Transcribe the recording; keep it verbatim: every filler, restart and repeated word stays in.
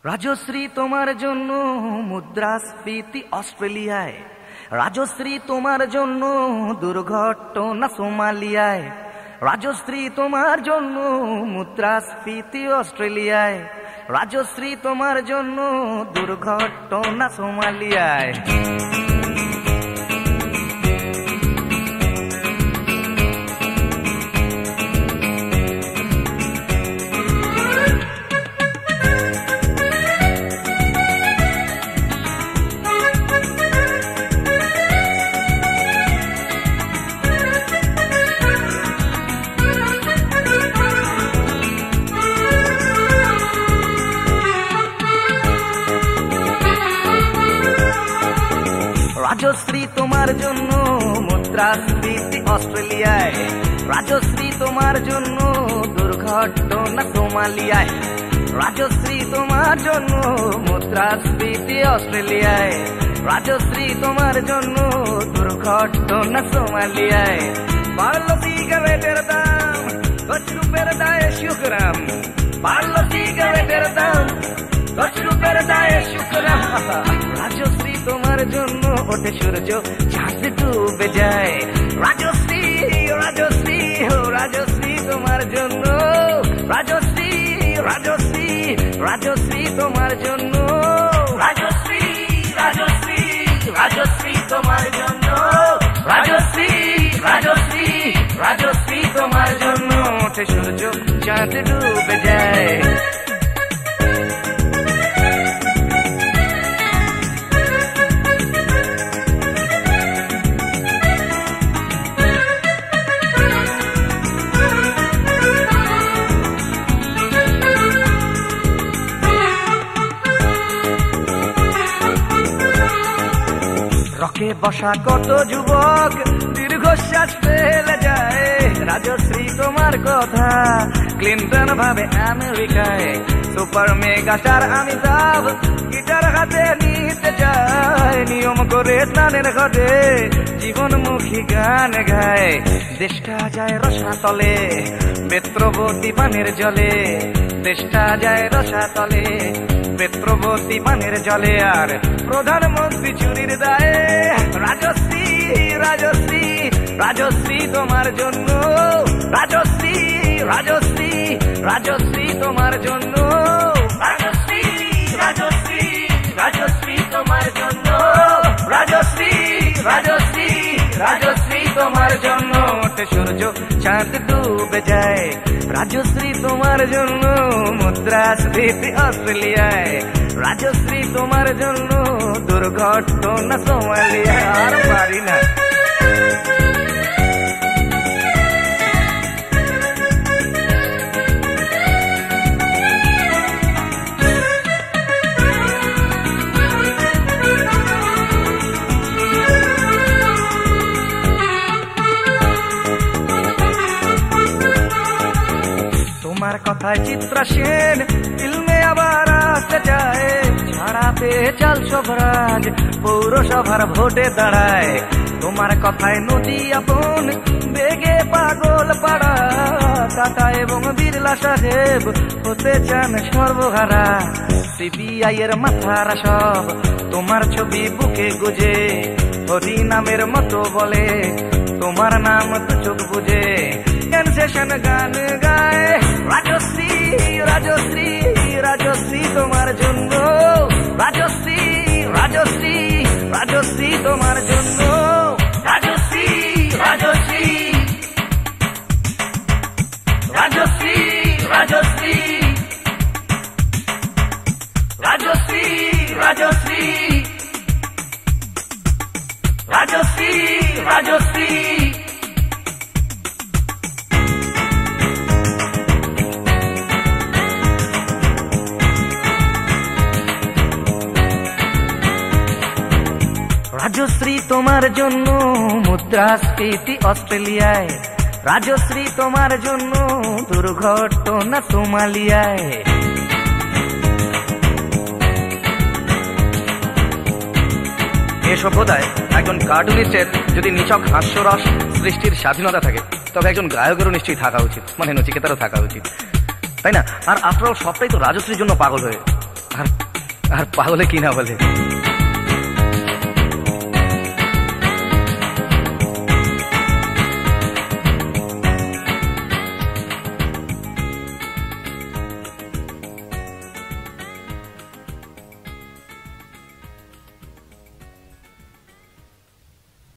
রাজশ্রী তোমার জন্য মুদ্রাস্ফীতি অস্ট্রেলিয়ায়, রাজশ্রী তোমার জন্য দুর্ঘটনা সোমালিয়ায়, রাজশ্রী তোমার জন্য মুদ্রাস্ফীতি অস্ট্রেলিয়ায়, রাজশ্রী তোমার জন্য দুর্ঘটনা সোমালিয়ায়। রাজশ্রী তোমার জন্য মুদ্রাস্ফীতি অস্ট্রেলিয়ায়, রাজশ্রী তোমার জন্য দুর্ঘটনা সোমালিয়ায়, রাজশ্রী তোমার জন্য মুদ্রাস্ফীতি অস্ট্রেলিয়ায়, রাজশ্রী তোমার জন্য দুর্ঘটনা সোমালিয়ায়। বাড়লো সিগারেটের দাম, দশ রুপের দায়ে শুকরাম, বাড়লো সিগারেটের দাম, দশ রুপের দায়ে শুকরাম। রাজশ্রী তোমার জন্য ওঠে সূর্য, চাঁদ ডুবে যায়, রাজশ্রী রাজশ্রী হো রাজশ্রী তোমার জন্য, রাজশ্রী রাজশ্রী রাজশ্রী তোমার জন্য, রাজশ্রী রাজশ্রী রাজশ্রী তোমার জন্য, রাজশ্রী রাজশ্রী রাজশ্রী তোমার জন্য ওঠে সূর্য, চাঁদ ডুবে যায়। রকে বসা কত যুবক দীর্ঘশ্বাস ফেলে যায়, রাজশ্রী তোমার কথা ক্লিন্টন ভাবে আমেরিকায়, super mega star Amitabh guitar হাতে নিতে যায়, নিয়ম করে তানের ঘটে জীবনমুখী গান গায়। দেশটা যায় রসাতলে বেত্রবতী পানের জলে, দেশটা যায় রসাতলে বেত্রবতী পানের জলে, আর প্রধানমন্ত্রী চুরির দায়ে। রাজশ্রী রাজশ্রী রাজশ্রী তোমার জন্য, রাজশ্রী রাজশ্রী রাজশ্রী তোমার জন্য, রাজশ্রী রাজশ্রী রাজশ্রী তোমার জন্য, রাজশ্রী রাজশ্রী রাজশ্রী তোমার জন্য ওঠে সূর্য, চাঁদ ডুবে যায়। রাজশ্রী তোমার জন্য মুদ্রাস্ফীতি অস্ট্রেলিয়ায়, রাজশ্রী তোমার জন্য দুর্ঘটনা সোমালিয়ায়। আর পারি না। তোমার কথায় চিত্রা সেন ফিল্মে আবার আসতে চায়, ছাড়াতে চাল সবরাজ পৌরসভার ভোটে দাঁড়ায়। তোমার কথায় নদী আপন বেগে পাগল পাড়া, টাটা এবং বিড়লা সাহেব হতে চান সর্বহারা। সিবিআই এর মাথারা সব তোমার ছবি বুকে গুজে, হরি নামের মতো বলে তোমার নাম তো চোখ বুঝে, সেশন গান গায়। রাজশ্রী রাজশ্রী রাজশ্রী তোমার জন্য, রাজশ্রী রাজশ্রী রাজশ্রী তোমার জন্য, রাজশ্রী রাজশ্রী রাজশ্রী রাজশ্রী রাজশ্রী রাজশ্রী রাজশ্রী রাজশ্রী রাজশ্রী তোমার জন্য মুদ্রাস্ফীতি অস্ট্রেলিয়ায়, রাজশ্রী তোমার জন্য দুর্ঘটনা সোমালিয়ায়। এ সভ্যতায় একজন কার্টুনিস্টের যদি নিছক হাস্যরস সৃষ্টির স্বাধীনতা থাকে, তবে একজন গায়কেরও নিশ্চয়ই থাকা উচিত, মানে নচিকেতারও থাকা উচিত, তাই না? আর আফটার অল সবটাই তো রাজশ্রীর জন্য পাগল হয়ে। আর আর পাগলে কি না বলে।